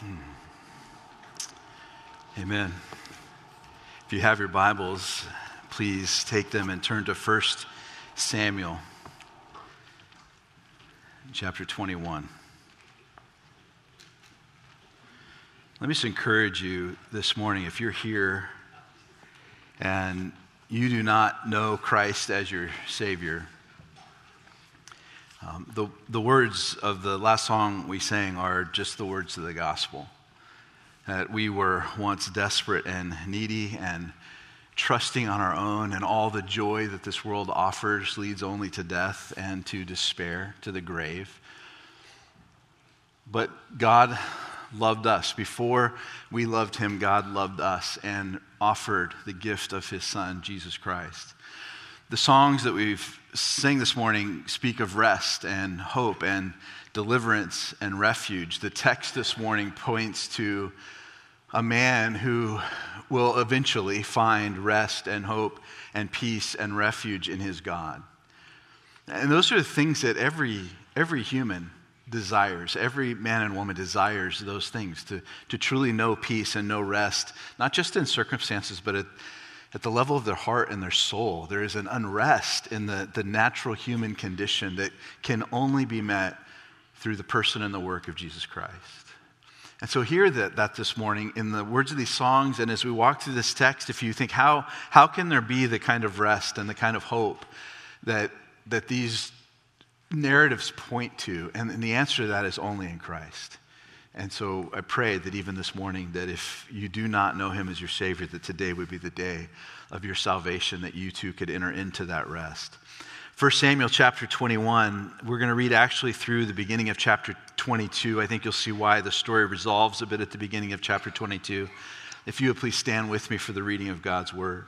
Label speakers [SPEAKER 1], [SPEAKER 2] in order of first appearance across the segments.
[SPEAKER 1] Amen. If you have your Bibles, please take them and turn to 1 Samuel, chapter 21. Let me just encourage you this morning, if you're here and you do not know Christ as your Savior, the words of the last song we sang are just the words of the gospel. That we were once desperate and needy and trusting on our own, and all the joy that this world offers leads only to death and to despair, to the grave. But God loved us. Before we loved him, God loved us and offered the gift of his Son, Jesus Christ. The songs that we've sang this morning speak of rest and hope and deliverance and refuge. The text this morning points to a man who will eventually find rest and hope and peace and refuge in his God. And those are the things that every human desires. Every man and woman desires those things, to truly know peace and know rest, not just in circumstances, but at the level of their heart and their soul. There is an unrest in the natural human condition that can only be met through the person and the work of Jesus Christ. And so hear that this morning in the words of these songs, and as we walk through this text, if you think, how can there be the kind of rest and the kind of hope that these narratives point to? And the answer to that is only in Christ. And so I pray that even this morning, that if you do not know him as your Savior, that today would be the day of your salvation, that you too could enter into that rest. 1 Samuel chapter 21, we're going to read actually through the beginning of chapter 22. I think you'll see why the story resolves a bit at the beginning of chapter 22. If you would please stand with me for the reading of God's word.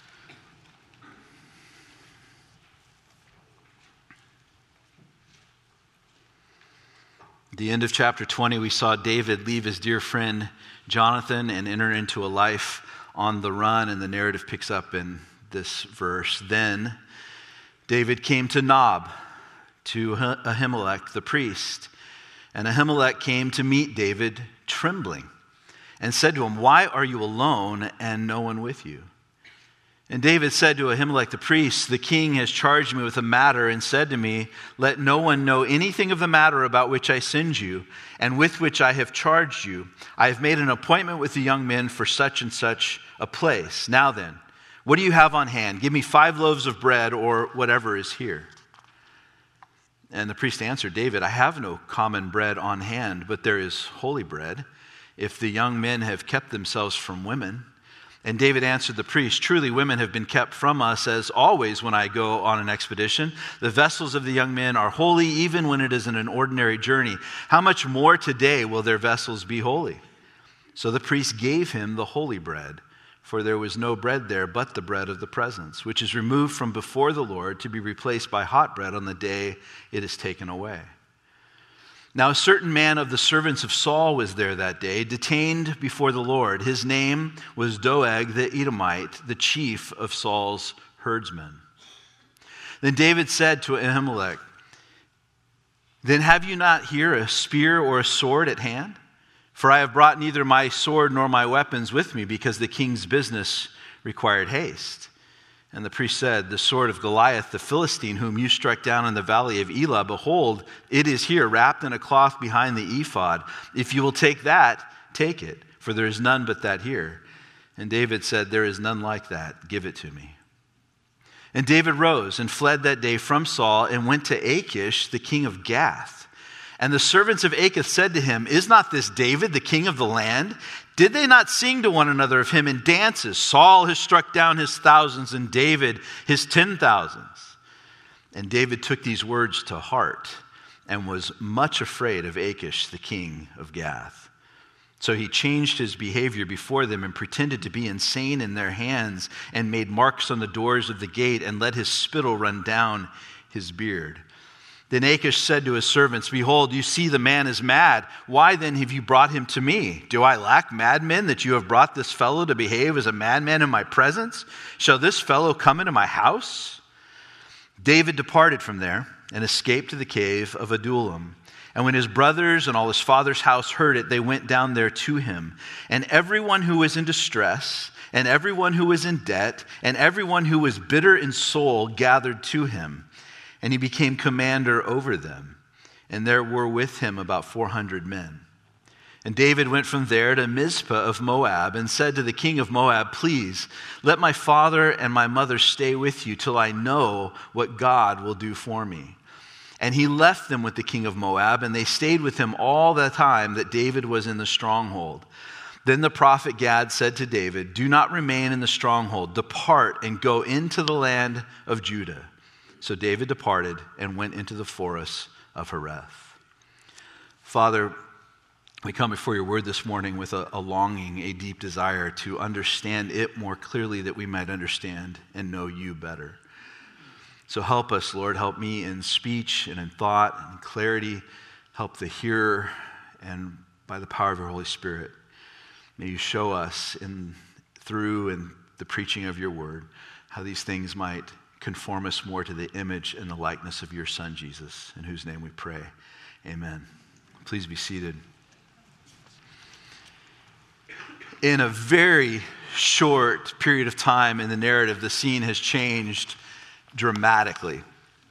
[SPEAKER 1] At the end of chapter 20, we saw David leave his dear friend Jonathan and enter into a life on the run, and the narrative picks up in this verse. Then David came to Nob, to Ahimelech the priest, and Ahimelech came to meet David trembling and said to him, "Why are you alone and no one with you?" And David said to Ahimelech the priest, "The king has charged me with a matter and said to me, 'Let no one know anything of the matter about which I send you and with which I have charged you. I have made an appointment with the young men for such and such a place. Now then, what do you have on hand? Give me 5 loaves of bread or whatever is here.' And the priest answered David, 'I have no common bread on hand, but there is holy bread, if the young men have kept themselves from women.' And David answered the priest, 'Truly women have been kept from us, as always when I go on an expedition. The vessels of the young men are holy, even when it is in an ordinary journey. How much more today will their vessels be holy?' So the priest gave him the holy bread, for there was no bread there but the bread of the presence, which is removed from before the Lord to be replaced by hot bread on the day it is taken away. Now a certain man of the servants of Saul was there that day, detained before the Lord. His name was Doeg the Edomite, the chief of Saul's herdsmen. Then David said to Ahimelech, 'Then have you not here a spear or a sword at hand? For I have brought neither my sword nor my weapons with me, because the king's business required haste.' And the priest said, 'The sword of Goliath the Philistine, whom you struck down in the valley of Elah, behold, it is here, wrapped in a cloth behind the ephod. If you will take that, take it, for there is none but that here.' And David said, 'There is none like that. Give it to me.' And David rose and fled that day from Saul and went to Achish, the king of Gath. And the servants of Achish said to him, 'Is not this David, the king of the land? Did they not sing to one another of him in dances? Saul has struck down his thousands and David his 10,000s. And David took these words to heart and was much afraid of Achish, the king of Gath. So he changed his behavior before them and pretended to be insane in their hands and made marks on the doors of the gate and let his spittle run down his beard. Then Achish said to his servants, 'Behold, you see the man is mad. Why then have you brought him to me? Do I lack madmen that you have brought this fellow to behave as a madman in my presence? Shall this fellow come into my house?' David departed from there and escaped to the cave of Adullam. And when his brothers and all his father's house heard it, they went down there to him. And everyone who was in distress, and everyone who was in debt, and everyone who was bitter in soul gathered to him. And he became commander over them. And there were with him about 400 men. And David went from there to Mizpah of Moab and said to the king of Moab, "Please, let my father and my mother stay with you till I know what God will do for me." And he left them with the king of Moab, and they stayed with him all the time that David was in the stronghold. Then the prophet Gad said to David, "Do not remain in the stronghold. Depart and go into the land of Judah." So David departed and went into the forests of Hereth. Father, we come before your word this morning with a longing, a deep desire to understand it more clearly, that we might understand and know you better. So help us, Lord. Help me in speech and in thought and clarity. Help the hearer, and by the power of your Holy Spirit, may you show us through the preaching of your word how these things might conform us more to the image and the likeness of your Son, Jesus, in whose name we pray. Amen. Please be seated. In a very short period of time in the narrative, the scene has changed dramatically.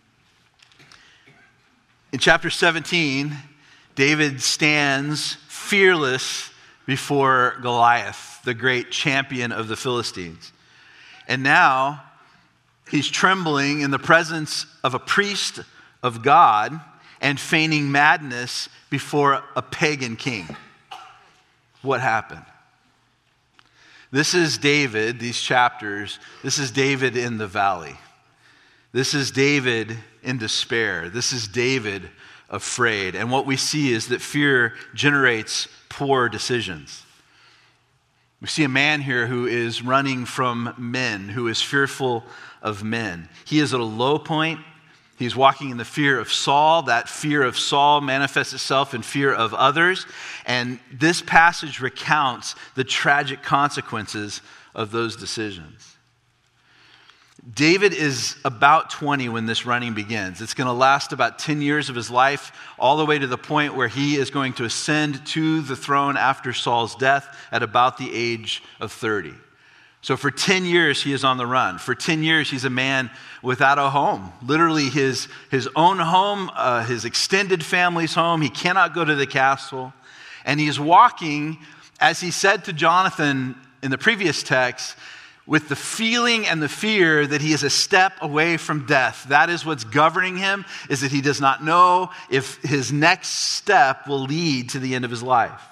[SPEAKER 1] In chapter 17, David stands fearless before Goliath, the great champion of the Philistines. And now he's trembling in the presence of a priest of God and feigning madness before a pagan king. What happened? This is David, these chapters, this is David in the valley. This is David in despair. This is David afraid. And what we see is that fear generates poor decisions. We see a man here who is running from men, who is fearful of men. He is at a low point. He's walking in the fear of Saul. That fear of Saul manifests itself in fear of others. And this passage recounts the tragic consequences of those decisions. David is about 20 when this running begins. It's going to last about 10 years of his life, all the way to the point where he is going to ascend to the throne after Saul's death at about the age of 30. So for 10 years, he is on the run. For 10 years, he's a man without a home. Literally his own home, his extended family's home. He cannot go to the castle. And he's walking, as he said to Jonathan in the previous text, with the feeling and the fear that he is a step away from death. That is what's governing him, is that he does not know if his next step will lead to the end of his life.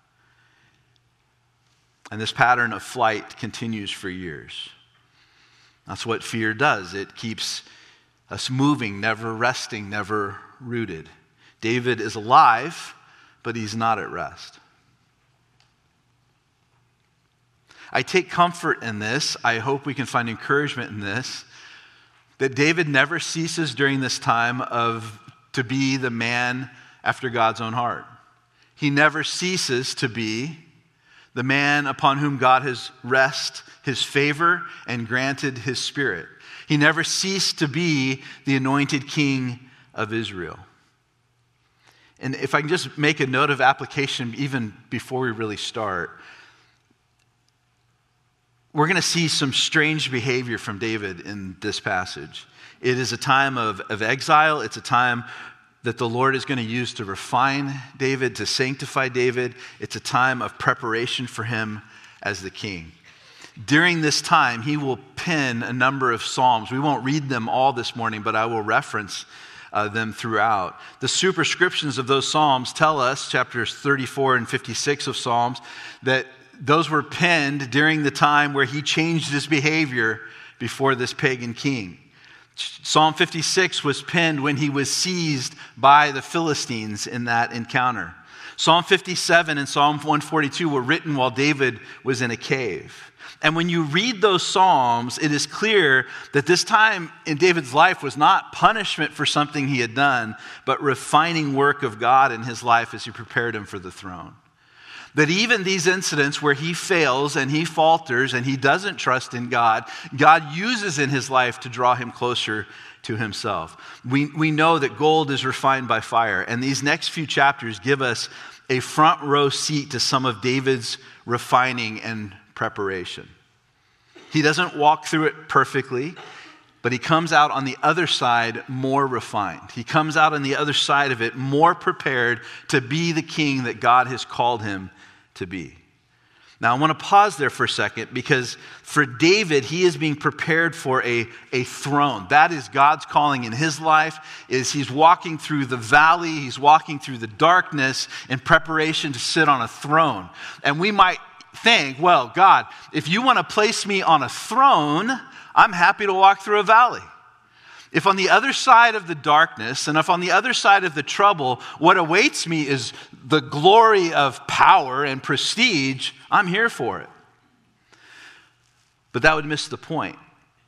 [SPEAKER 1] And this pattern of flight continues for years. That's what fear does. It keeps us moving, never resting, never rooted. David is alive, but he's not at rest. I take comfort in this. I hope we can find encouragement in this, that David never ceases during this time to be the man after God's own heart. He never ceases to be the man upon whom God has rested his favor and granted his spirit. He never ceased to be the anointed king of Israel. And if I can just make a note of application even before we really start, we're going to see some strange behavior from David in this passage. It is a time of exile. It's a time that the Lord is going to use to refine David, to sanctify David. It's a time of preparation for him as the king. During this time, he will pen a number of psalms. We won't read them all this morning, but I will reference them throughout. The superscriptions of those psalms tell us, chapters 34 and 56 of Psalms, that those were penned during the time where he changed his behavior before this pagan king. Psalm 56 was penned when he was seized by the Philistines in that encounter. Psalm 57 and Psalm 142 were written while David was in a cave. And when you read those Psalms, it is clear that this time in David's life was not punishment for something he had done, but refining work of God in his life as he prepared him for the throne. That even these incidents where he fails and he falters and he doesn't trust in God, God uses in his life to draw him closer to himself. We know that gold is refined by fire, and these next few chapters give us a front row seat to some of David's refining and preparation. He doesn't walk through it perfectly, but he comes out on the other side more refined. He comes out on the other side of it more prepared to be the king that God has called him to be. Now, I want to pause there for a second, because for David, he is being prepared for a throne. That is God's calling in his life, is he's walking through the valley, he's walking through the darkness in preparation to sit on a throne. And we might think, well, God, if you want to place me on a throne, I'm happy to walk through a valley. If on the other side of the darkness and if on the other side of the trouble, what awaits me is the glory of power and prestige, I'm here for it. But that would miss the point.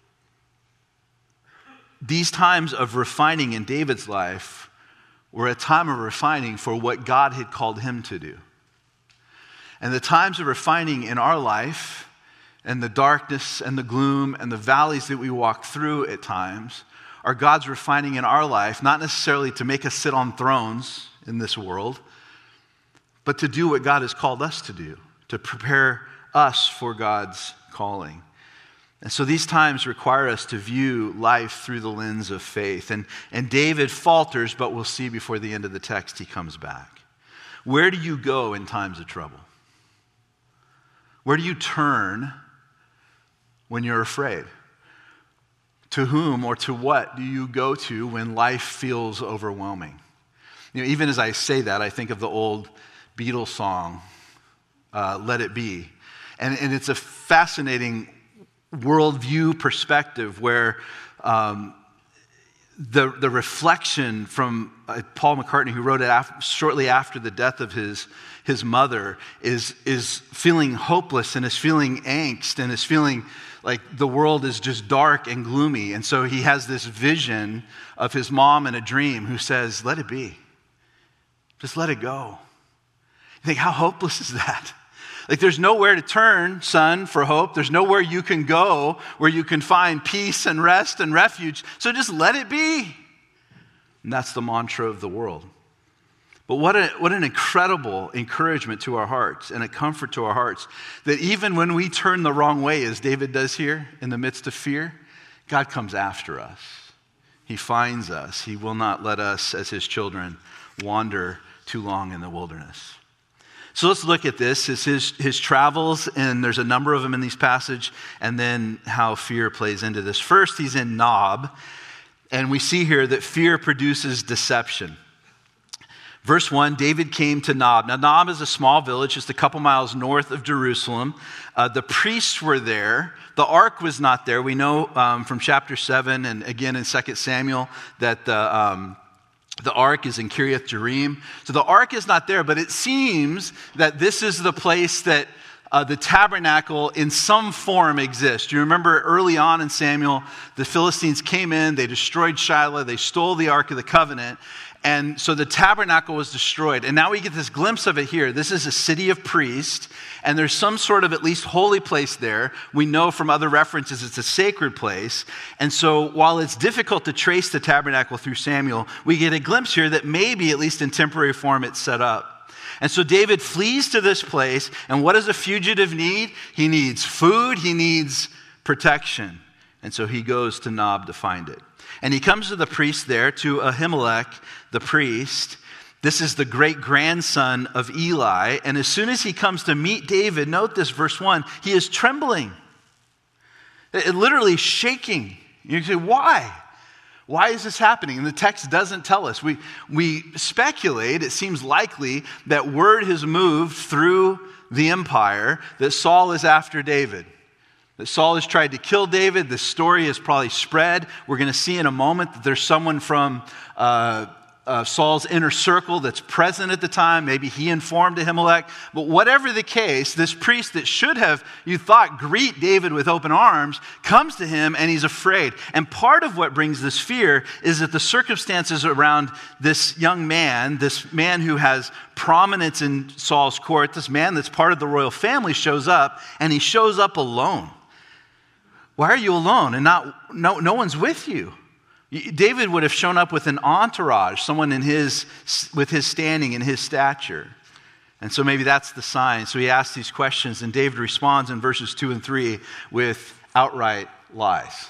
[SPEAKER 1] These times of refining in David's life were a time of refining for what God had called him to do. And the times of refining in our life, and the darkness and the gloom and the valleys that we walk through at times, are God's refining in our life, not necessarily to make us sit on thrones in this world, but to do what God has called us to do, to prepare us for God's calling. And so these times require us to view life through the lens of faith. And David falters, but we'll see before the end of the text he comes back. Where do you go in times of trouble? Where do you turn when you're afraid? To whom or to what do you go to when life feels overwhelming? You know, even as I say that, I think of the old Beatles song, Let It Be. And it's a fascinating worldview perspective where the reflection from Paul McCartney, who wrote it shortly after the death of his mother, is feeling hopeless and is feeling angst and is feeling like the world is just dark and gloomy. And so he has this vision of his mom in a dream who says, let it be. Just let it go. You think, how hopeless is that? Like, there's nowhere to turn, son, for hope. There's nowhere you can go where you can find peace and rest and refuge. So just let it be. And that's the mantra of the world. But what an incredible encouragement to our hearts and a comfort to our hearts that even when we turn the wrong way, as David does here in the midst of fear, God comes after us. He finds us. He will not let us as his children wander too long in the wilderness. So let's look at this. It's his travels, and there's a number of them in these passages, and then how fear plays into this. First, he's in Nob, and we see here that fear produces deception. Verse 1, David came to Nob. Now, Nob is a small village just a couple miles north of Jerusalem. The priests were there. The ark was not there. We know from chapter 7 and again in 2 Samuel that the ark is in Kiriath Jearim. So the ark is not there, but it seems that this is the place that the tabernacle in some form exists. You remember early on in Samuel, the Philistines came in, they destroyed Shiloh, they stole the Ark of the Covenant, and so the tabernacle was destroyed. And now we get this glimpse of it here. This is a city of priests, and there's some sort of at least holy place there. We know from other references it's a sacred place. And so while it's difficult to trace the tabernacle through Samuel, we get a glimpse here that maybe, at least in temporary form, it's set up. And so David flees to this place, and what does a fugitive need? He needs food, he needs protection. And so he goes to Nob to find it. And he comes to the priest there, to Ahimelech, the priest. This is the great-grandson of Eli. And as soon as he comes to meet David, note this, verse 1, he is trembling. It literally shaking. You say, why? Why is this happening? And the text doesn't tell us. We speculate, it seems likely, that word has moved through the empire that Saul is after David. That Saul has tried to kill David. This story has probably spread. We're going to see in a moment that there's someone from Saul's inner circle that's present at the time. Maybe he informed Ahimelech. But whatever the case, this priest that should have, you thought, greet David with open arms, comes to him and he's afraid. And part of what brings this fear is that the circumstances around this young man, this man who has prominence in Saul's court, this man that's part of the royal family shows up, and he shows up alone. Why are you alone and no one's with you? David would have shown up with an entourage, someone with his standing and his stature. And so maybe that's the sign. So he asks these questions, and David responds in verses 2 and 3 with outright lies.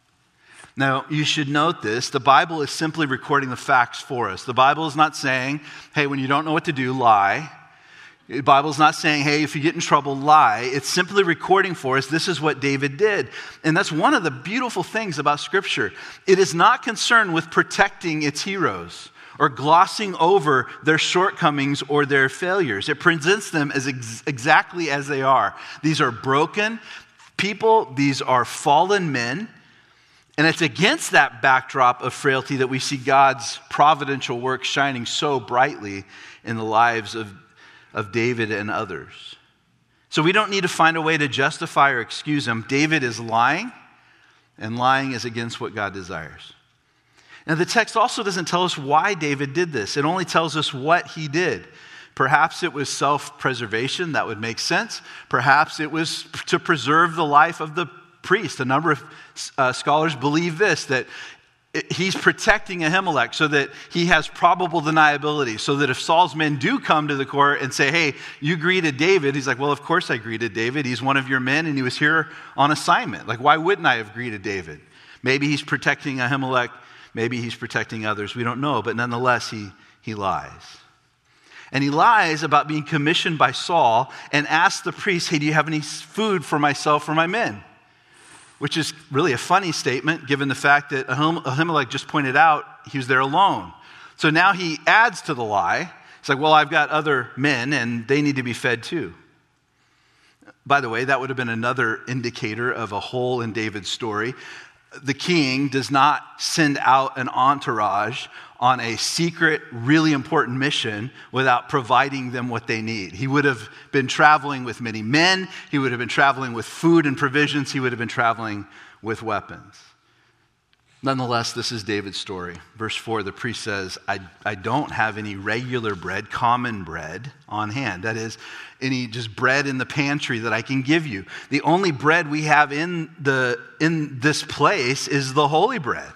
[SPEAKER 1] Now, you should note this. The Bible is simply recording the facts for us. The Bible is not saying, hey, when you don't know what to do, lie. The Bible is not saying, hey, if you get in trouble, lie. It's simply recording for us, this is what David did. And that's one of the beautiful things about Scripture. It is not concerned with protecting its heroes or glossing over their shortcomings or their failures. It presents them as exactly as they are. These are broken people. These are fallen men. And it's against that backdrop of frailty that we see God's providential work shining so brightly in the lives of David and others. So we don't need to find a way to justify or excuse him. David is lying, and lying is against what God desires. Now, the text also doesn't tell us why David did this. It only tells us what he did. Perhaps it was self-preservation. That would make sense. Perhaps it was to preserve the life of the priest. A number of scholars believe this, that he's protecting Ahimelech so that he has probable deniability, so that if Saul's men do come to the court and say, hey, you greeted David, he's like, well, of course I greeted David. He's one of your men and he was here on assignment. Like, why wouldn't I have greeted David? Maybe he's protecting Ahimelech. Maybe he's protecting others. We don't know, but nonetheless, he lies. And he lies about being commissioned by Saul and asks the priest, hey, do you have any food for myself or my men? Which is really a funny statement given the fact that Ahimelech just pointed out he was there alone. So now he adds to the lie. It's like, well, I've got other men and they need to be fed too. By the way, that would have been another indicator of a hole in David's story. The king does not send out an entourage on a secret, really important mission without providing them what they need. He would have been traveling with many men. He would have been traveling with food and provisions. He would have been traveling with weapons. Nonetheless, this is David's story. Verse 4, the priest says, I don't have any regular bread, common bread on hand. That is, any just bread in the pantry that I can give you. The only bread we have in this place is the holy bread.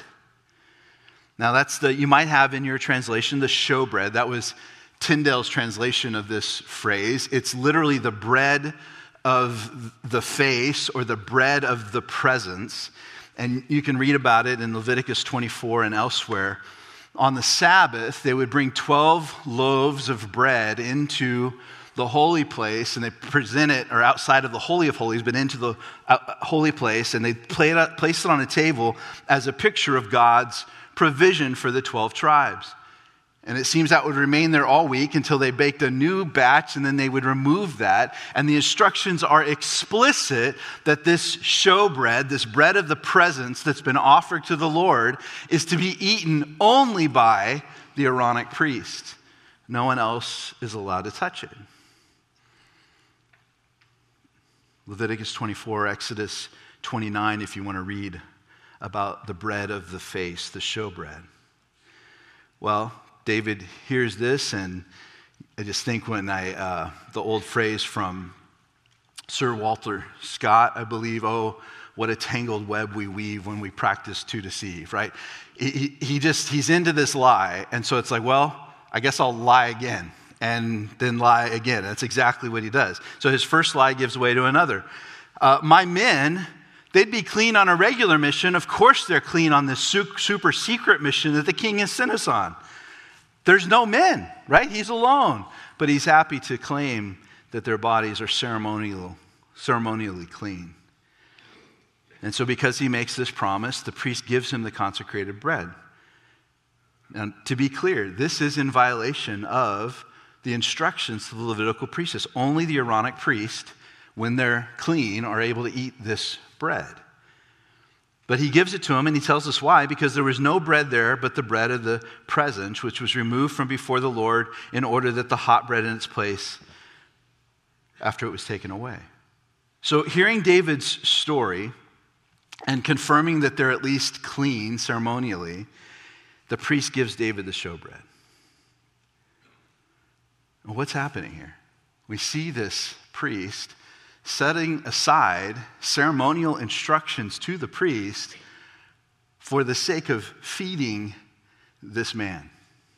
[SPEAKER 1] Now you might have in your translation the showbread. That was Tyndale's translation of this phrase. It's literally the bread of the face or the bread of the presence. And you can read about it in Leviticus 24 and elsewhere. On the Sabbath, they would bring 12 loaves of bread into the holy place, and they present it, or outside of the Holy of Holies, but into the holy place, and they place it on a table as a picture of God's provision for the 12 tribes. And it seems that would remain there all week until they baked a new batch, and then they would remove that. And the instructions are explicit that this showbread, this bread of the presence that's been offered to the Lord, is to be eaten only by the Aaronic priest. No one else is allowed to touch it. Leviticus 24, Exodus 29, if you want to read about the bread of the face, the showbread. Well, David hears this, and I just think when the old phrase from Sir Walter Scott, I believe, oh, what a tangled web we weave when we practice to deceive, right? He's into this lie, and so it's like, well, I guess I'll lie again, and then lie again. That's exactly what he does. So his first lie gives way to another. My men, they'd be clean on a regular mission. Of course they're clean on this super secret mission that the king has sent us on. There's no men, right? He's alone. But he's happy to claim that their bodies are ceremonially clean. And so because he makes this promise, the priest gives him the consecrated bread. And to be clear, this is in violation of the instructions to the Levitical priestess. Only the Aaronic priest, when they're clean, are able to eat this bread. But he gives it to him, and he tells us why. Because there was no bread there but the bread of the presence, which was removed from before the Lord in order that the hot bread in its place after it was taken away. So hearing David's story and confirming that they're at least clean ceremonially, the priest gives David the showbread. What's happening here? We see this priest setting aside ceremonial instructions to the priest for the sake of feeding this man.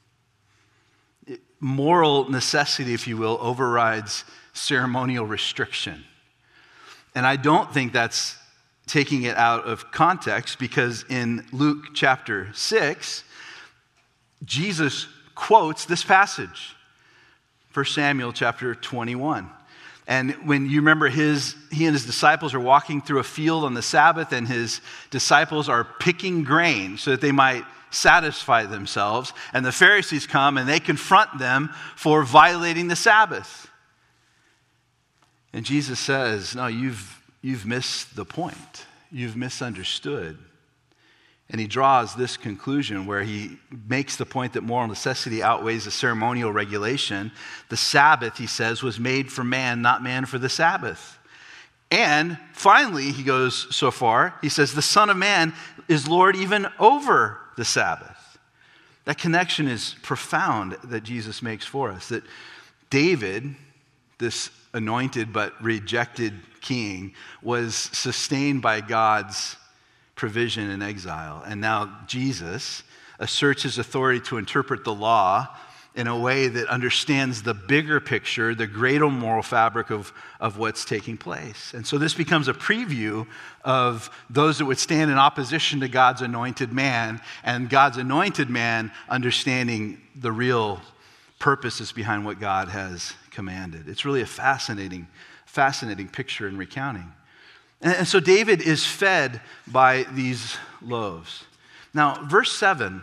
[SPEAKER 1] Moral necessity, if you will, overrides ceremonial restriction. And I don't think that's taking it out of context, because in Luke chapter 6, Jesus quotes this passage, 1 Samuel chapter 21. And when you remember he and his disciples are walking through a field on the Sabbath, and his disciples are picking grain so that they might satisfy themselves. And the Pharisees come and they confront them for violating the Sabbath. And Jesus says, no, you've missed the point. You've misunderstood. And he draws this conclusion where he makes the point that moral necessity outweighs the ceremonial regulation. The Sabbath, he says, was made for man, not man for the Sabbath. And finally, he goes so far, he says, the Son of Man is Lord even over the Sabbath. That connection is profound that Jesus makes for us. That David, this anointed but rejected king, was sustained by God's provision in exile. And now Jesus asserts his authority to interpret the law in a way that understands the bigger picture, the greater moral fabric of what's taking place. And so this becomes a preview of those that would stand in opposition to God's anointed man, and God's anointed man understanding the real purposes behind what God has commanded. It's really a fascinating picture in recounting. And so David is fed by these loaves. Now, verse 7,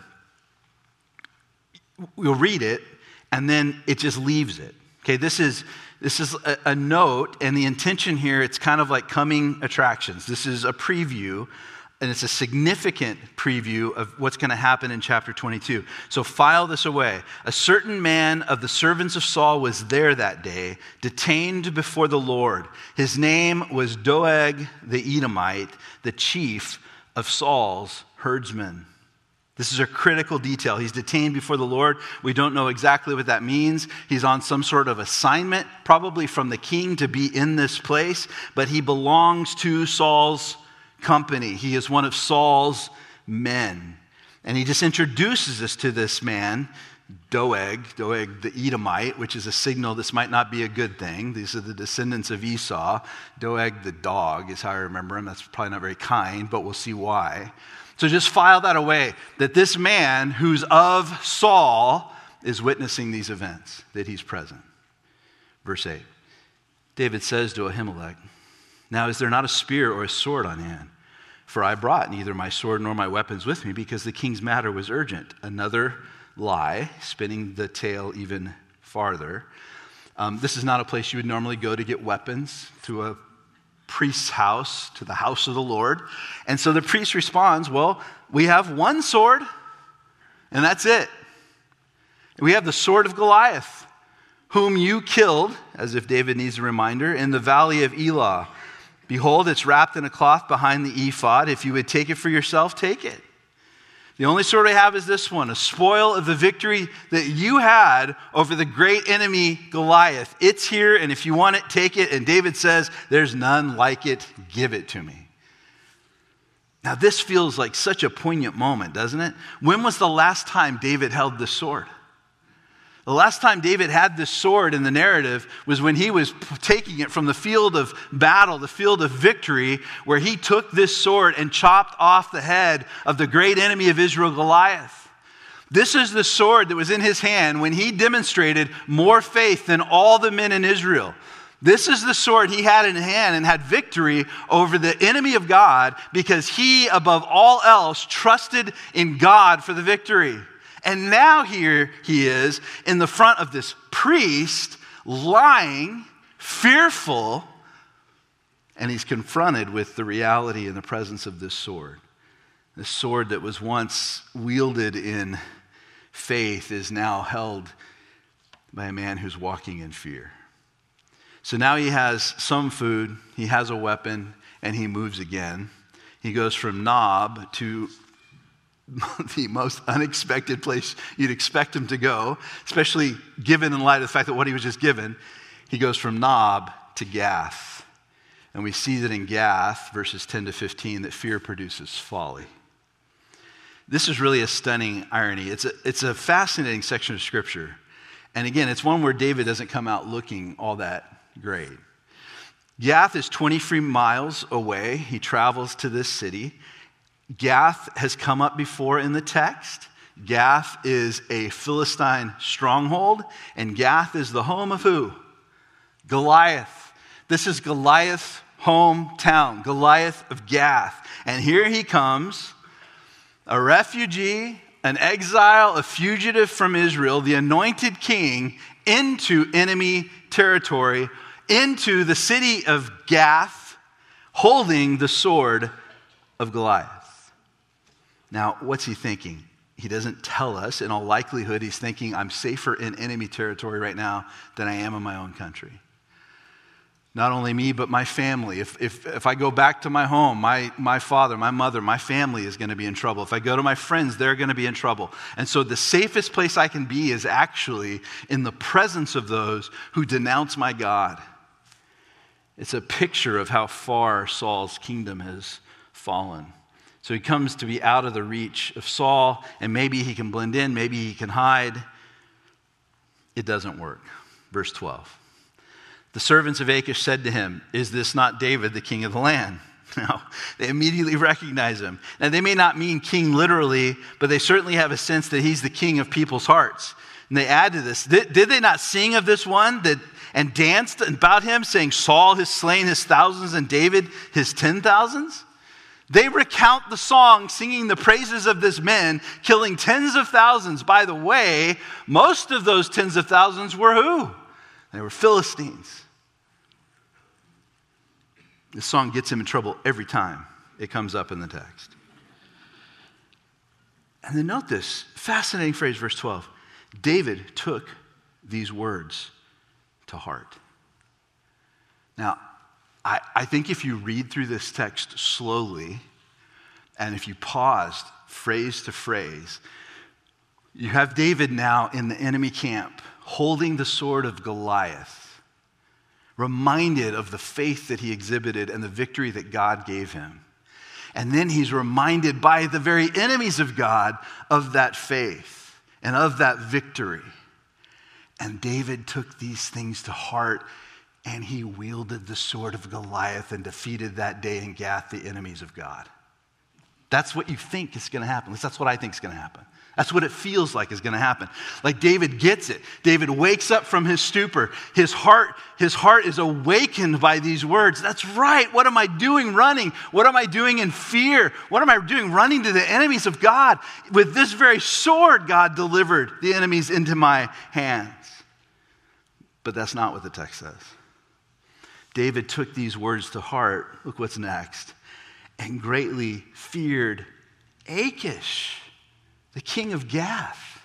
[SPEAKER 1] we'll read it, and then it just leaves it. Okay, this is a note, and the intention here, it's kind of like coming attractions. This is a preview, and it's a significant preview of what's going to happen in chapter 22. So file this away. A certain man of the servants of Saul was there that day, detained before the Lord. His name was Doeg the Edomite, the chief of Saul's herdsmen. This is a critical detail. He's detained before the Lord. We don't know exactly what that means. He's on some sort of assignment, probably from the king, to be in this place, but he belongs to Saul's company. He is one of Saul's men. And he just introduces us to this man, Doeg the Edomite, which is a signal this might not be a good thing. These are the descendants of Esau. Doeg the dog is how I remember him. That's probably not very kind, but we'll see why. So just file that away, that this man who's of Saul is witnessing these events, that he's present. Verse 8, David says to Ahimelech, now is there not a spear or a sword on hand? For I brought neither my sword nor my weapons with me, because the king's matter was urgent. Another lie, spinning the tale even farther. This is not a place you would normally go to get weapons, to a priest's house, to the house of the Lord. And so the priest responds, well, we have one sword, and that's it. We have the sword of Goliath, whom you killed, as if David needs a reminder, in the valley of Elah. Behold, it's wrapped in a cloth behind the ephod. If you would take it for yourself, take it. The only sword I have is this one, a spoil of the victory that you had over the great enemy Goliath. It's here, and if you want it, take it. And David says, there's none like it. Give it to me. Now, this feels like such a poignant moment, doesn't it? When was the last time David held this sword? The last time David had this sword in the narrative was when he was taking it from the field of battle, the field of victory, where he took this sword and chopped off the head of the great enemy of Israel, Goliath. This is the sword that was in his hand when he demonstrated more faith than all the men in Israel. This is the sword he had in hand and had victory over the enemy of God because he, above all else, trusted in God for the victory. And now here he is in the front of this priest, lying, fearful, and he's confronted with the reality and the presence of this sword. The sword that was once wielded in faith is now held by a man who's walking in fear. So now he has some food, he has a weapon, and he moves again. He goes from Nob to the most unexpected place you'd expect him to go, especially given in light of the fact that what he was just given. He goes from Nob to Gath. And we see that in Gath, verses 10 to 15, that fear produces folly. This is really a stunning irony. It's a fascinating section of Scripture. And again, it's one where David doesn't come out looking all that great. Gath is 23 miles away. He travels to this city. Gath has come up before in the text. Gath is a Philistine stronghold, and Gath is the home of who? Goliath. This is Goliath's hometown, Goliath of Gath. And here he comes, a refugee, an exile, a fugitive from Israel, the anointed king, into enemy territory, into the city of Gath, holding the sword of Goliath. Now, what's he thinking? He doesn't tell us. In all likelihood, he's thinking, I'm safer in enemy territory right now than I am in my own country. Not only me, but my family. If I go back to my home, my father, my mother, my family is going to be in trouble. If I go to my friends, they're going to be in trouble. And so the safest place I can be is actually in the presence of those who denounce my God. It's a picture of how far Saul's kingdom has fallen. So he comes to be out of the reach of Saul, and maybe he can blend in, maybe he can hide. It doesn't work. Verse 12. The servants of Achish said to him, "Is this not David, the king of the land?" Now, they immediately recognize him. Now, they may not mean king literally, but they certainly have a sense that he's the king of people's hearts. And they add to this, did they not sing of this one and danced about him, saying, Saul has slain his thousands and David his 10,000s? They recount the song, singing the praises of this man, killing tens of thousands. By the way, most of those tens of thousands were who? They were Philistines. This song gets him in trouble every time it comes up in the text. And then note this fascinating phrase, verse 12. David took these words to heart. Now, I think if you read through this text slowly, and if you paused phrase to phrase, you have David now in the enemy camp, holding the sword of Goliath, reminded of the faith that he exhibited and the victory that God gave him. And then he's reminded by the very enemies of God of that faith and of that victory. And David took these things to heart, and he wielded the sword of Goliath and defeated that day in Gath the enemies of God. That's what you think is going to happen. That's what I think is going to happen. That's what it feels like is going to happen. Like David gets it. David wakes up from his stupor. His heart is awakened by these words. That's right. What am I doing running? What am I doing in fear? What am I doing running to the enemies of God? With this very sword, God delivered the enemies into my hands. But that's not what the text says. David took these words to heart. Look what's next. And greatly feared Achish, the king of Gath.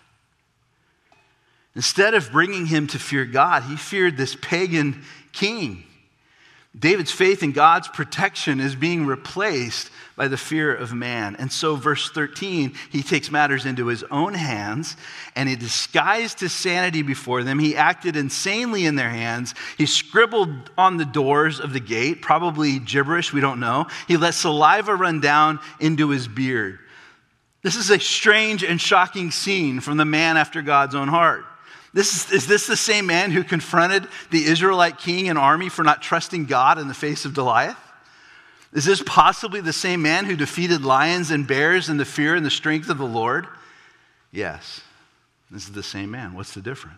[SPEAKER 1] Instead of bringing him to fear God, he feared this pagan king. David's faith in God's protection is being replaced by the fear of man. And so verse 13, he takes matters into his own hands, and he disguised his sanity before them. He acted insanely in their hands. He scribbled on the doors of the gate, probably gibberish, we don't know. He let saliva run down into his beard. This is a strange and shocking scene from the man after God's own heart. Is this the same man who confronted the Israelite king and army for not trusting God in the face of Goliath? Is this possibly the same man who defeated lions and bears in the fear and the strength of the Lord? Yes, this is the same man. What's the difference?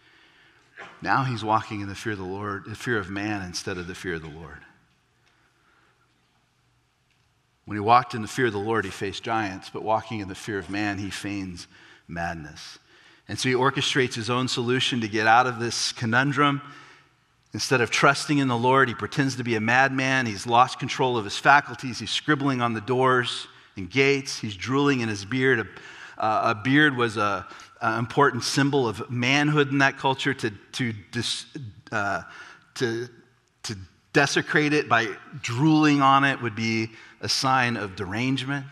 [SPEAKER 1] Now he's walking in the fear of the Lord, the fear of man instead of the fear of the Lord. When he walked in the fear of the Lord, he faced giants, but walking in the fear of man, he feigns madness. And so he orchestrates his own solution to get out of this conundrum. Instead of trusting in the Lord, he pretends to be a madman. He's lost control of his faculties. He's scribbling on the doors. and gates. He's drooling in his beard. A beard was an important symbol of manhood in that culture. To desecrate it by drooling on it would be a sign of derangement.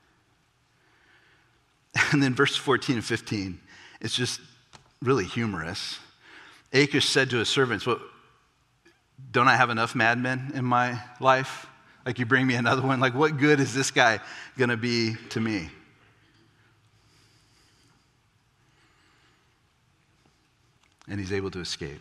[SPEAKER 1] And then verse 14 and 15, it's just really humorous. Achish said to his servants, "What? Don't I have enough madmen in my life? Like, you bring me another one? Like, what good is this guy going to be to me?" And he's able to escape.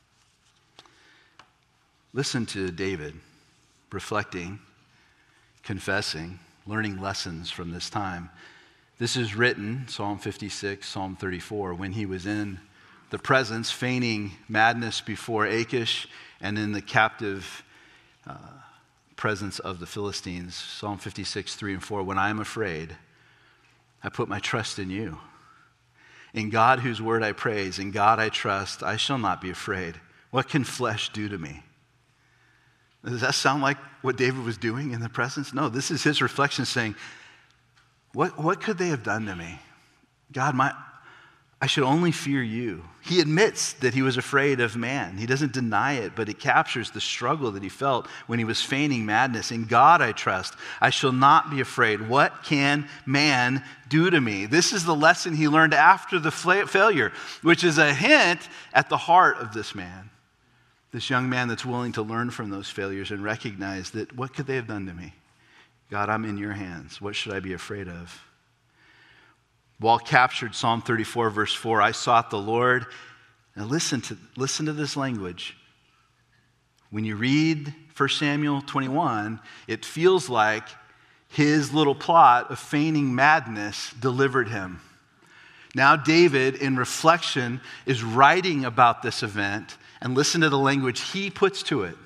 [SPEAKER 1] Listen to David reflecting, confessing, learning lessons from this time. This is written, Psalm 56, Psalm 34, when he was in the presence, feigning madness before Achish and in the captive presence of the Philistines. Psalm 56, 3 and 4, "When I am afraid, I put my trust in you. In God whose word I praise, in God I trust, I shall not be afraid. What can flesh do to me?" Does that sound like what David was doing in the presence? No, this is his reflection saying, what could they have done to me? God, I should only fear you. He admits that he was afraid of man. He doesn't deny it, but it captures the struggle that he felt when he was feigning madness. In God I trust. I shall not be afraid. What can man do to me? This is the lesson he learned after the failure, which is a hint at the heart of this man. This young man that's willing to learn from those failures and recognize that, what could they have done to me? God, I'm in your hands. What should I be afraid of? Wall captured Psalm 34, verse 4, "I sought the Lord." Now listen to this language. When you read 1 Samuel 21, it feels like his little plot of feigning madness delivered him. Now David, in reflection, is writing about this event, and listen to the language he puts to it.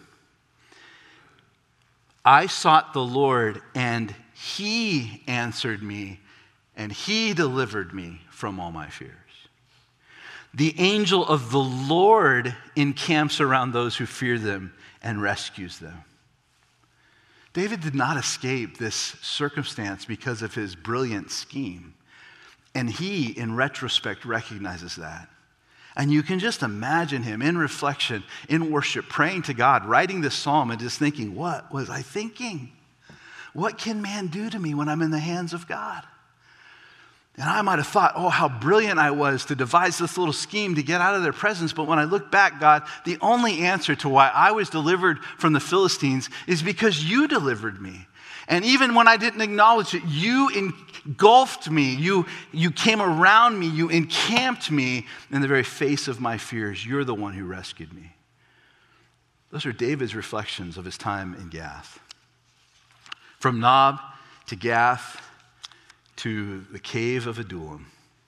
[SPEAKER 1] "I sought the Lord, and he answered me, and he delivered me from all my fears." The angel of the Lord encamps around those who fear them and rescues them. David did not escape this circumstance because of his brilliant scheme. And he, in retrospect, recognizes that. And you can just imagine him in reflection, in worship, praying to God, writing this psalm and just thinking, what was I thinking? What can man do to me when I'm in the hands of God? And I might have thought, how brilliant I was to devise this little scheme to get out of their presence. But when I look back, God, the only answer to why I was delivered from the Philistines is because you delivered me. And even when I didn't acknowledge it, you engulfed me. You came around me. You encamped me in the very face of my fears. You're the one who rescued me. Those are David's reflections of his time in Gath. From Nob to Gath to the cave of Adullam.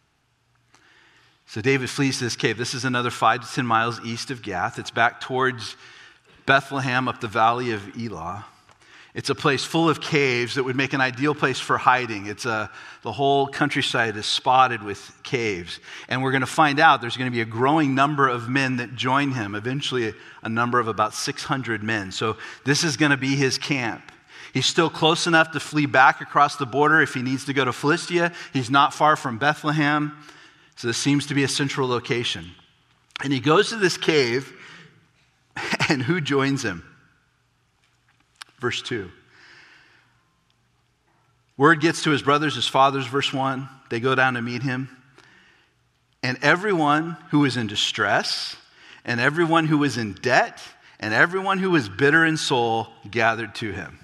[SPEAKER 1] So David flees to this cave. This is another 5 to 10 miles east of Gath. It's back towards Bethlehem up the valley of Elah. It's a place full of caves that would make an ideal place for hiding. The whole countryside is spotted with caves. And we're going to find out there's going to be a growing number of men that join him, eventually a number of about 600 men. So this is going to be his camp. He's still close enough to flee back across the border if he needs to go to Philistia. He's not far from Bethlehem. So this seems to be a central location. And he goes to this cave, and who joins him? Verse 2. Word gets to his brothers, his fathers, verse 1. They go down to meet him. And everyone who is in distress, and everyone who is in debt, and everyone who is bitter in soul gathered to him.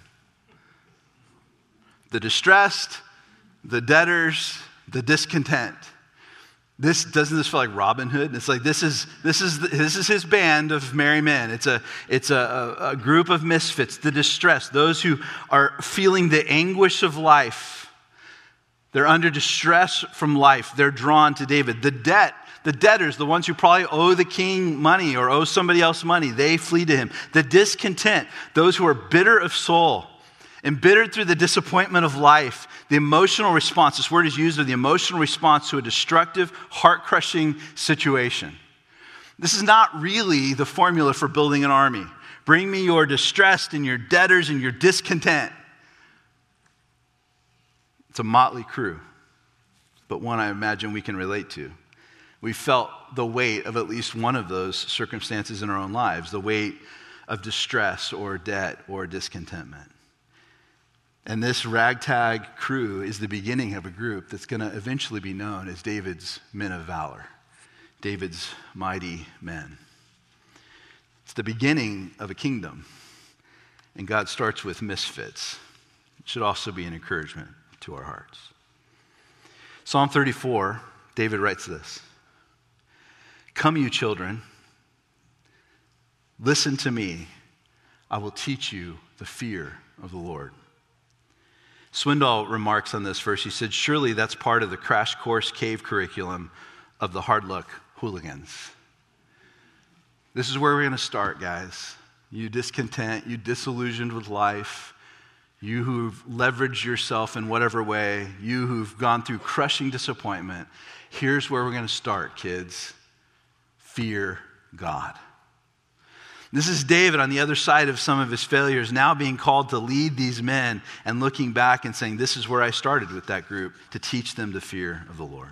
[SPEAKER 1] The distressed, the debtors, the discontent. Doesn't this feel like Robin Hood? It's like this is his band of merry men. It's a group of misfits, the distressed, those who are feeling the anguish of life. They're under distress from life. They're drawn to David. The debtors, the ones who probably owe the king money or owe somebody else money, they flee to him. The discontent, those who are bitter of soul, embittered through the disappointment of life, the emotional response, this word is used of the emotional response to a destructive, heart-crushing situation. This is not really the formula for building an army. Bring me your distressed and your debtors and your discontent. It's a motley crew, but one I imagine we can relate to. We felt the weight of at least one of those circumstances in our own lives, the weight of distress or debt or discontentment. And this ragtag crew is the beginning of a group that's going to eventually be known as David's men of valor, David's mighty men. It's the beginning of a kingdom, and God starts with misfits. It should also be an encouragement to our hearts. Psalm 34, David writes this: "Come, you children, listen to me. I will teach you the fear of the Lord." Swindoll remarks on this verse. He said, "Surely that's part of the crash course cave curriculum of the hard luck hooligans." This is where we're going to start, guys. You discontent, you disillusioned with life, you who've leveraged yourself in whatever way, you who've gone through crushing disappointment. Here's where we're going to start, kids. Fear God. This is David on the other side of some of his failures, now being called to lead these men and looking back and saying, this is where I started with that group, to teach them the fear of the Lord.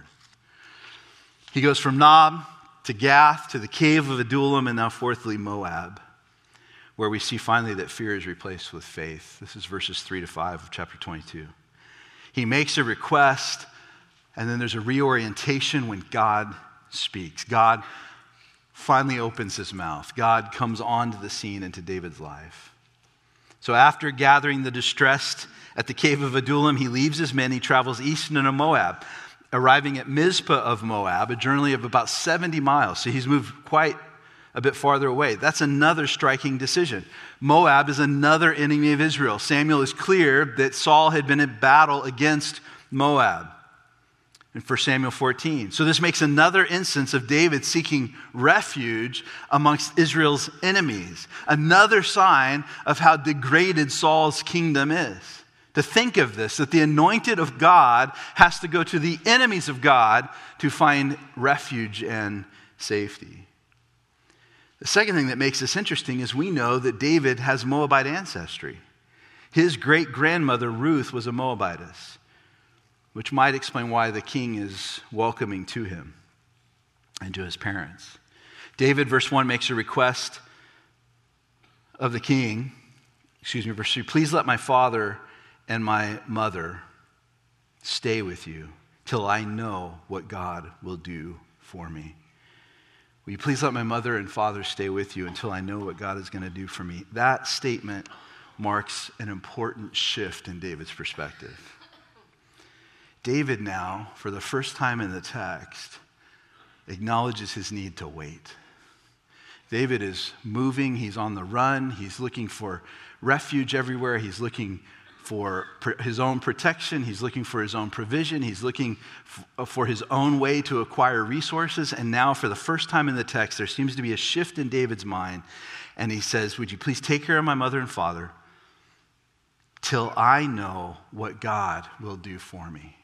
[SPEAKER 1] He goes from Nob to Gath to the cave of Adullam, and now fourthly Moab, where we see finally that fear is replaced with faith. This is verses 3-5 of chapter 22. He makes a request, and then there's a reorientation when God speaks. God finally opens his mouth. God comes onto the scene into David's life. So after gathering the distressed at the cave of Adullam, he leaves his men. He travels east into Moab, arriving at Mizpah of Moab, a journey of about 70 miles. So he's moved quite a bit farther away. That's another striking decision. Moab is another enemy of Israel. Samuel is clear that Saul had been in battle against Moab in 1 Samuel 14. So this makes another instance of David seeking refuge amongst Israel's enemies. Another sign of how degraded Saul's kingdom is. To think of this, that the anointed of God has to go to the enemies of God to find refuge and safety. The second thing that makes this interesting is we know that David has Moabite ancestry. His great-grandmother Ruth was a Moabitess, which might explain why the king is welcoming to him and to his parents. David, verse 1, makes a request of the king. Verse 3, "Please let my father and my mother stay with you till I know what God will do for me." Will you please let my mother and father stay with you until I know what God is going to do for me? That statement marks an important shift in David's perspective. David now, for the first time in the text, acknowledges his need to wait. David is moving. He's on the run. He's looking for refuge everywhere. He's looking for his own protection. He's looking for his own provision. He's looking for his own way to acquire resources. And now, for the first time in the text, there seems to be a shift in David's mind. And he says, "Would you please take care of my mother and father till I know what God will do for me?"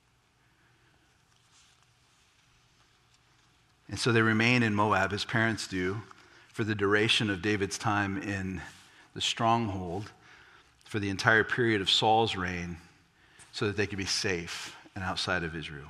[SPEAKER 1] And so they remain in Moab, his parents do, for the duration of David's time in the stronghold, for the entire period of Saul's reign, so that they could be safe and outside of Israel.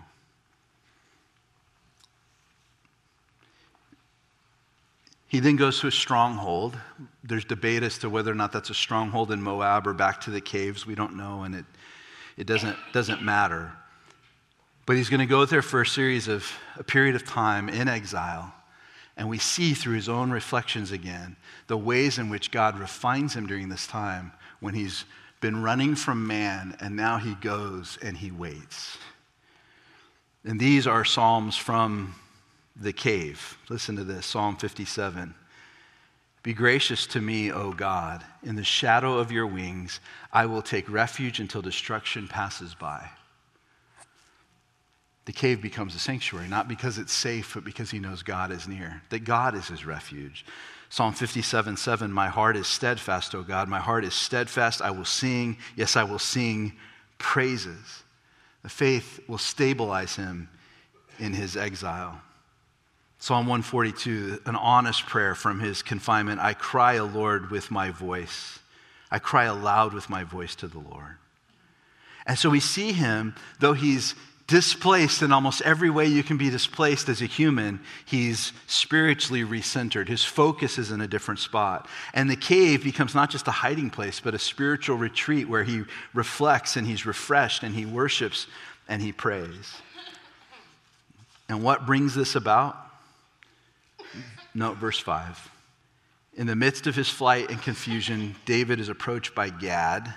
[SPEAKER 1] He then goes to a stronghold. There's debate as to whether or not that's a stronghold in Moab or back to the caves. We don't know, and it doesn't matter. But he's going to go there for a period of time in exile. And we see through his own reflections again the ways in which God refines him during this time when he's been running from man, and now he goes and he waits. And these are psalms from the cave. Listen to this, Psalm 57. "Be gracious to me, O God. In the shadow of your wings, I will take refuge until destruction passes by." The cave becomes a sanctuary, not because it's safe, but because he knows God is near, that God is his refuge. Psalm 57:7, "My heart is steadfast, O God. My heart is steadfast. I will sing. Yes, I will sing praises." The faith will stabilize him in his exile. Psalm 142, an honest prayer from his confinement. "I cry, Lord, with my voice. I cry aloud with my voice to the Lord." And so we see him, though he's displaced in almost every way you can be displaced as a human, he's spiritually recentered. His focus is in a different spot. And the cave becomes not just a hiding place, but a spiritual retreat where he reflects and he's refreshed and he worships and he prays. And what brings this about? Note verse 5. In the midst of his flight and confusion, David is approached by Gad.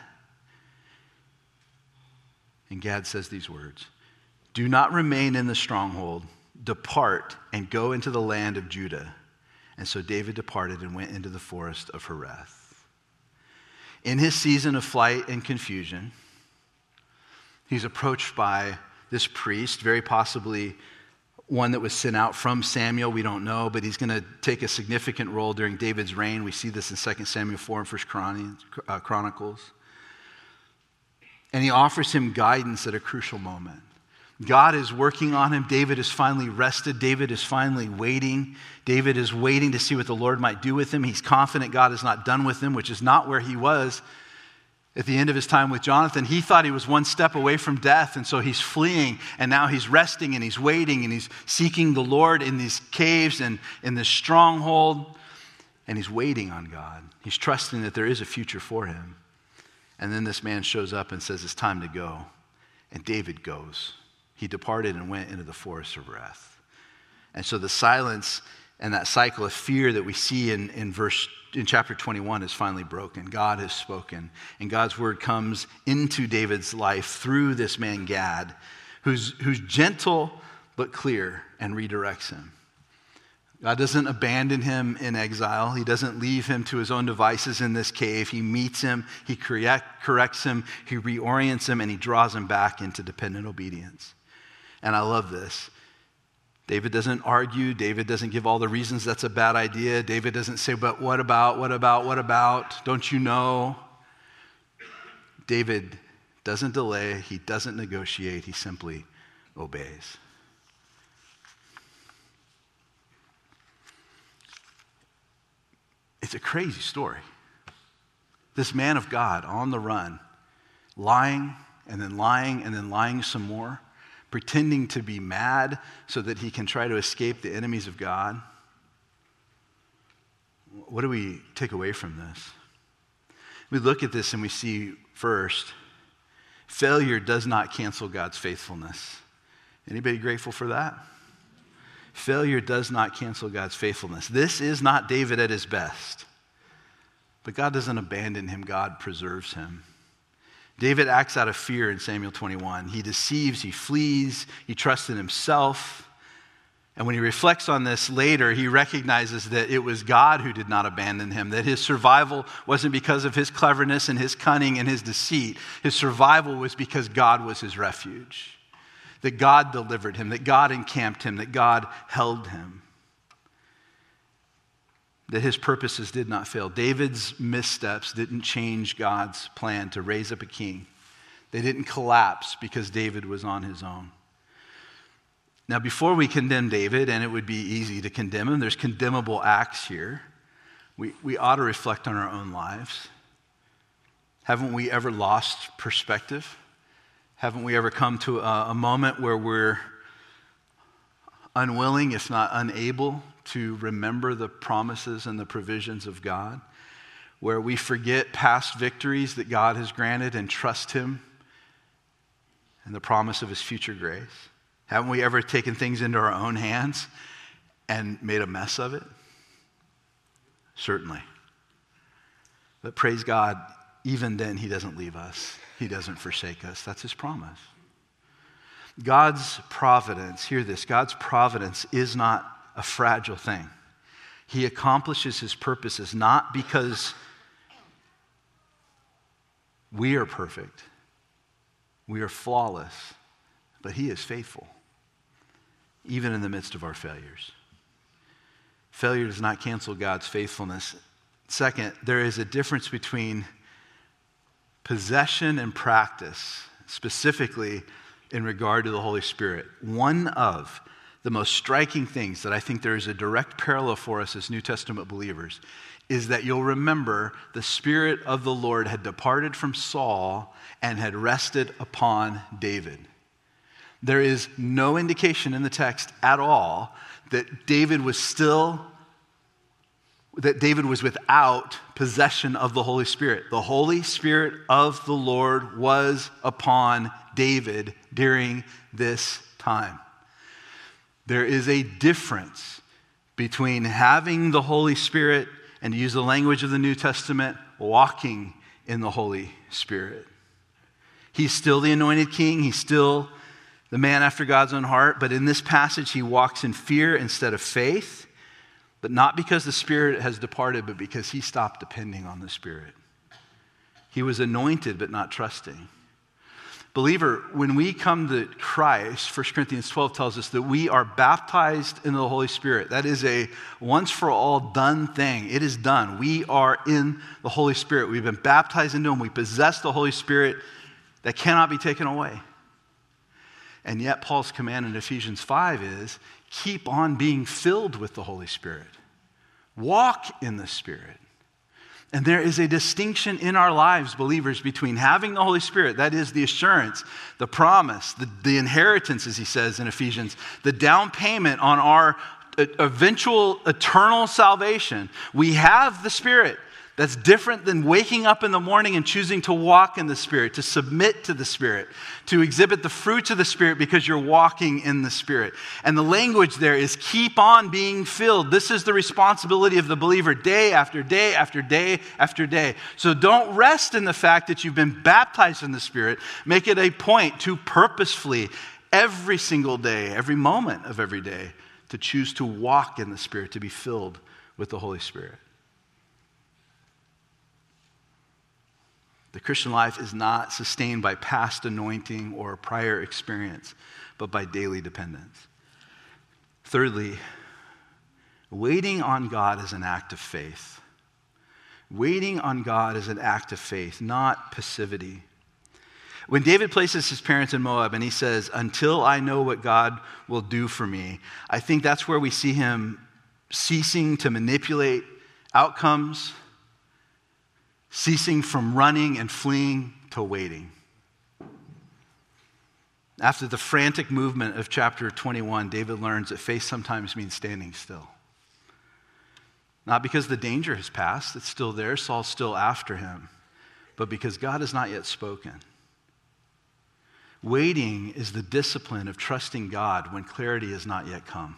[SPEAKER 1] And Gad says these words, "Do not remain in the stronghold. Depart and go into the land of Judah." And so David departed and went into the forest of Hereth. In his season of flight and confusion, he's approached by this priest, very possibly one that was sent out from Samuel. We don't know, but he's going to take a significant role during David's reign. We see this in 2 Samuel 4 and 1 Chronicles. And he offers him guidance at a crucial moment. God is working on him. David is finally rested. David is finally waiting. David is waiting to see what the Lord might do with him. He's confident God is not done with him, which is not where he was at the end of his time with Jonathan. He thought he was one step away from death, and so he's fleeing, and now he's resting, and he's waiting, and he's seeking the Lord in these caves and in this stronghold, and he's waiting on God. He's trusting that there is a future for him. And then this man shows up and says, it's time to go. And David goes. He departed and went into the forest of Hereth. And so the silence and that cycle of fear that we see in chapter 21 is finally broken. God has spoken. And God's word comes into David's life through this man Gad, who's gentle but clear and redirects him. God doesn't abandon him in exile. He doesn't leave him to his own devices in this cave. He meets him, he corrects him, he reorients him, and he draws him back into dependent obedience. And I love this. David doesn't argue. David doesn't give all the reasons that's a bad idea. David doesn't say, but what about? Don't you know? David doesn't delay. He doesn't negotiate. He simply obeys. It's a crazy story. This man of God on the run, lying and then lying and then lying some more, pretending to be mad so that he can try to escape the enemies of God. What do we take away from this? We look at this and we see, first, failure does not cancel God's faithfulness. Anybody grateful for that? Failure does not cancel God's faithfulness. This is not David at his best. But God doesn't abandon him. God preserves him. David acts out of fear in Samuel 21. He deceives, he flees, he trusts in himself. And when he reflects on this later, he recognizes that it was God who did not abandon him, that his survival wasn't because of his cleverness and his cunning and his deceit. His survival was because God was his refuge. That God delivered him, that God encamped him, that God held him. That his purposes did not fail. David's missteps didn't change God's plan to raise up a king. They didn't collapse because David was on his own. Now, before we condemn David, and it would be easy to condemn him, there's condemnable acts here. We ought to reflect on our own lives. Haven't we ever lost perspective? Haven't we ever come to a moment where we're unwilling, if not unable, to remember the promises and the provisions of God? Where we forget past victories that God has granted and trust him and the promise of his future grace? Haven't we ever taken things into our own hands and made a mess of it? Certainly. But praise God, even then he doesn't leave us. He doesn't forsake us. That's his promise. God's providence, hear this, God's providence is not a fragile thing. He accomplishes his purposes not because we are perfect, we are flawless, but he is faithful, even in the midst of our failures. Failure does not cancel God's faithfulness. Second, there is a difference between possession and practice, specifically in regard to the Holy Spirit. One of the most striking things that I think there is a direct parallel for us as New Testament believers is that you'll remember the Spirit of the Lord had departed from Saul and had rested upon David. There is no indication in the text at all that David was without possession of the Holy Spirit. The Holy Spirit of the Lord was upon David during this time. There is a difference between having the Holy Spirit and, to use the language of the New Testament, walking in the Holy Spirit. He's still the anointed king. He's still the man after God's own heart. But in this passage, he walks in fear instead of faith. But not because the Spirit has departed, but because he stopped depending on the Spirit. He was anointed, but not trusting. Believer, when we come to Christ, 1 Corinthians 12 tells us that we are baptized into the Holy Spirit. That is a once-for-all done thing. It is done. We are in the Holy Spirit. We've been baptized into him. We possess the Holy Spirit that cannot be taken away. And yet Paul's command in Ephesians 5 is, keep on being filled with the Holy Spirit. Walk in the Spirit. And there is a distinction in our lives, believers, between having the Holy Spirit, that is the assurance, the promise, the inheritance, as he says in Ephesians, the down payment on our eventual eternal salvation. We have the Spirit. That's different than waking up in the morning and choosing to walk in the Spirit, to submit to the Spirit, to exhibit the fruits of the Spirit because you're walking in the Spirit. And the language there is keep on being filled. This is the responsibility of the believer day after day after day after day. So don't rest in the fact that you've been baptized in the Spirit. Make it a point to purposefully, every single day, every moment of every day, to choose to walk in the Spirit, to be filled with the Holy Spirit. The Christian life is not sustained by past anointing or prior experience, but by daily dependence. Thirdly, waiting on God is an act of faith. Waiting on God is an act of faith, not passivity. When David places his parents in Moab and he says, until I know what God will do for me, I think that's where we see him ceasing to manipulate outcomes, ceasing from running and fleeing to waiting. After the frantic movement of chapter 21, David learns that faith sometimes means standing still. Not because the danger has passed, it's still there, Saul's still after him, but because God has not yet spoken. Waiting is the discipline of trusting God when clarity has not yet come.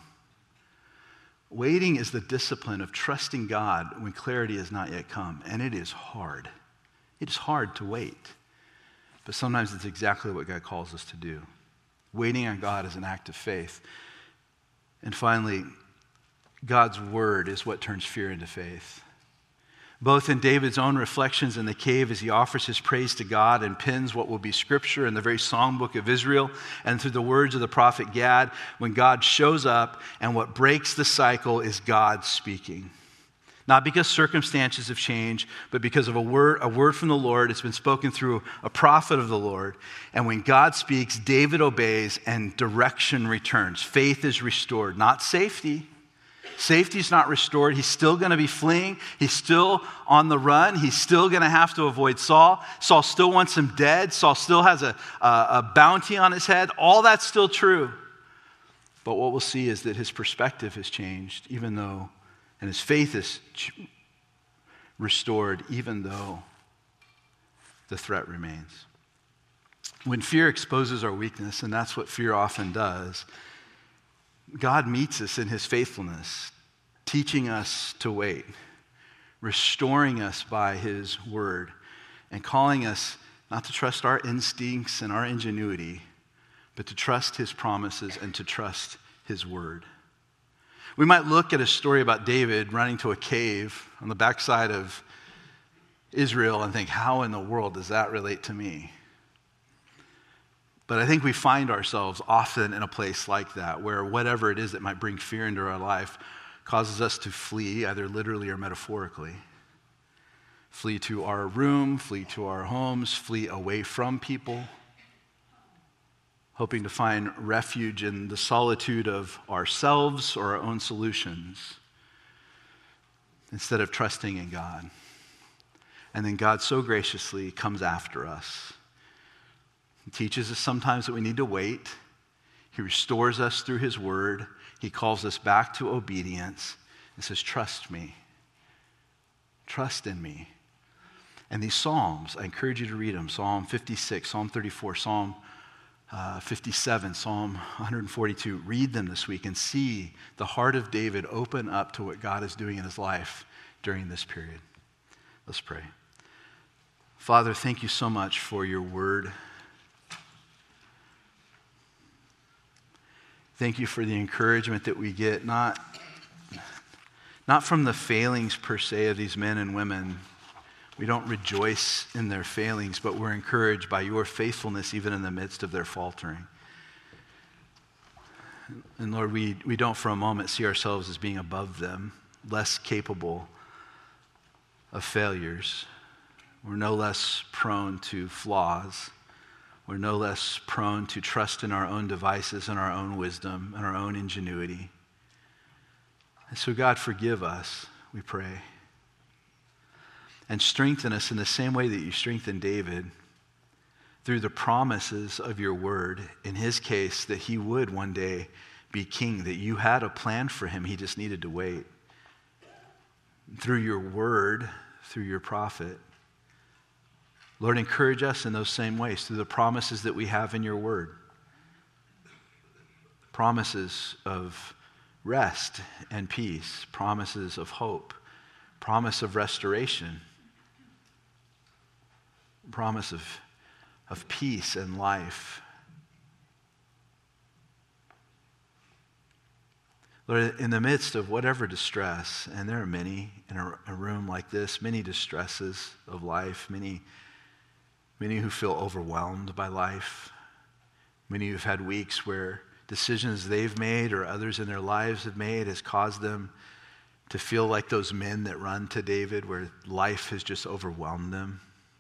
[SPEAKER 1] Waiting is the discipline of trusting God when clarity has not yet come, and it is hard. It is hard to wait, but sometimes it's exactly what God calls us to do. Waiting on God is an act of faith. And finally, God's word is what turns fear into faith. Both in David's own reflections in the cave as he offers his praise to God and pins what will be scripture in the very songbook of Israel, and through the words of the prophet Gad, when God shows up and what breaks the cycle is God speaking. Not because circumstances have changed, but because of a word from the Lord. It's been spoken through a prophet of the Lord. And when God speaks, David obeys and direction returns. Faith is restored, not safety. Safety's not restored. He's still going to be fleeing. He's still on the run. He's still going to have to avoid Saul. Saul still wants him dead. Saul still has a bounty on his head. All that's still true. But what we'll see is that his perspective has changed, even though, and his faith is restored, even though the threat remains. When fear exposes our weakness, and that's what fear often does, God meets us in his faithfulness, teaching us to wait, restoring us by his word, and calling us not to trust our instincts and our ingenuity, but to trust his promises and to trust his word. We might look at a story about David running to a cave on the backside of Israel and think, how in the world does that relate to me? But I think we find ourselves often in a place like that, where whatever it is that might bring fear into our life causes us to flee, either literally or metaphorically. Flee to our room, flee to our homes, flee away from people. hoping to find refuge in the solitude of ourselves or our own solutions instead of trusting in God. And then God so graciously comes after us. He teaches us sometimes that we need to wait. He restores us through his word. He calls us back to obedience and says, trust me. Trust in me. And these Psalms, I encourage you to read them. Psalm 56, Psalm 34, Psalm 57, Psalm 142. Read them this week and see the heart of David open up to what God is doing in his life during this period. Let's pray. Father, thank you so much for your word. Thank you for the encouragement that we get, not from the failings per se of these men and women. We don't rejoice in their failings, but we're encouraged by your faithfulness even in the midst of their faltering. And Lord, we don't for a moment see ourselves as being above them, less capable of failures. We're no less prone to flaws. We're no less prone to trust in our own devices and our own wisdom and our own ingenuity. And so God, forgive us, we pray. And strengthen us in the same way that you strengthened David through the promises of your word. In his case, that he would one day be king, that you had a plan for him. He just needed to wait. Through your word, through your prophet, Lord, encourage us in those same ways through the promises that we have in your word. Promises of rest and peace, promises of hope, promise of restoration, promise of peace and life. Lord, in the midst of whatever distress, and there are many in a room like this, many distresses of life, many who feel overwhelmed by life, many who've had weeks where decisions they've made or others in their lives have made has caused them to feel like those men that run to David, where life has just overwhelmed them.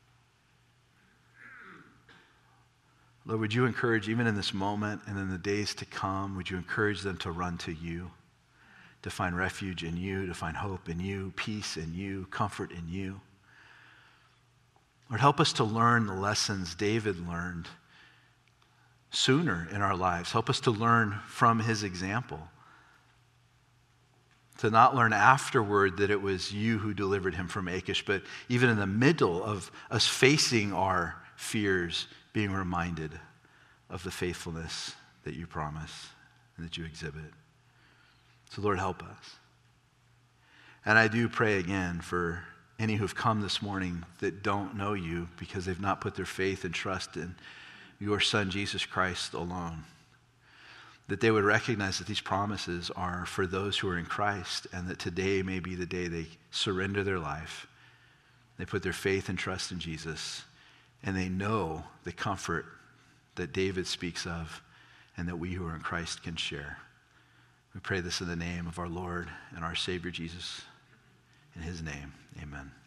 [SPEAKER 1] Lord, would you encourage, even in this moment and in the days to come, would you encourage them to run to you, to find refuge in you, to find hope in you, peace in you, comfort in you? Lord, help us to learn the lessons David learned sooner in our lives. Help us to learn from his example. To not learn afterward that it was you who delivered him from Achish, but even in the middle of us facing our fears, being reminded of the faithfulness that you promise and that you exhibit. So Lord, help us. And I do pray again for any who've come this morning that don't know you because they've not put their faith and trust in your Son, Jesus Christ alone, that they would recognize that these promises are for those who are in Christ, and that today may be the day they surrender their life, they put their faith and trust in Jesus, and they know the comfort that David speaks of and that we who are in Christ can share. We pray this in the name of our Lord and our Savior Jesus. In his name, amen.